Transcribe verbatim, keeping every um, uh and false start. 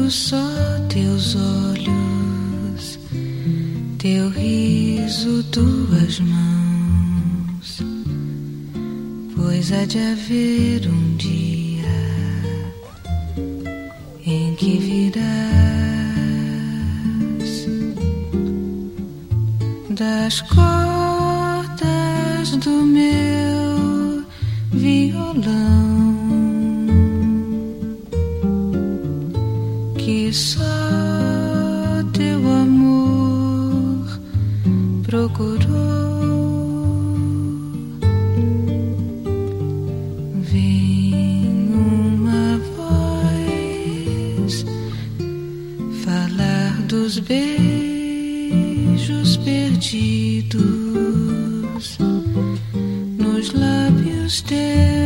Quero só teus olhos, teu riso, tuas mãos, pois há de haver um dia em que virás das cordas do meu violão, que só teu amor procurou. Vem uma voz falar dos beijos perdidos nos lábios teus.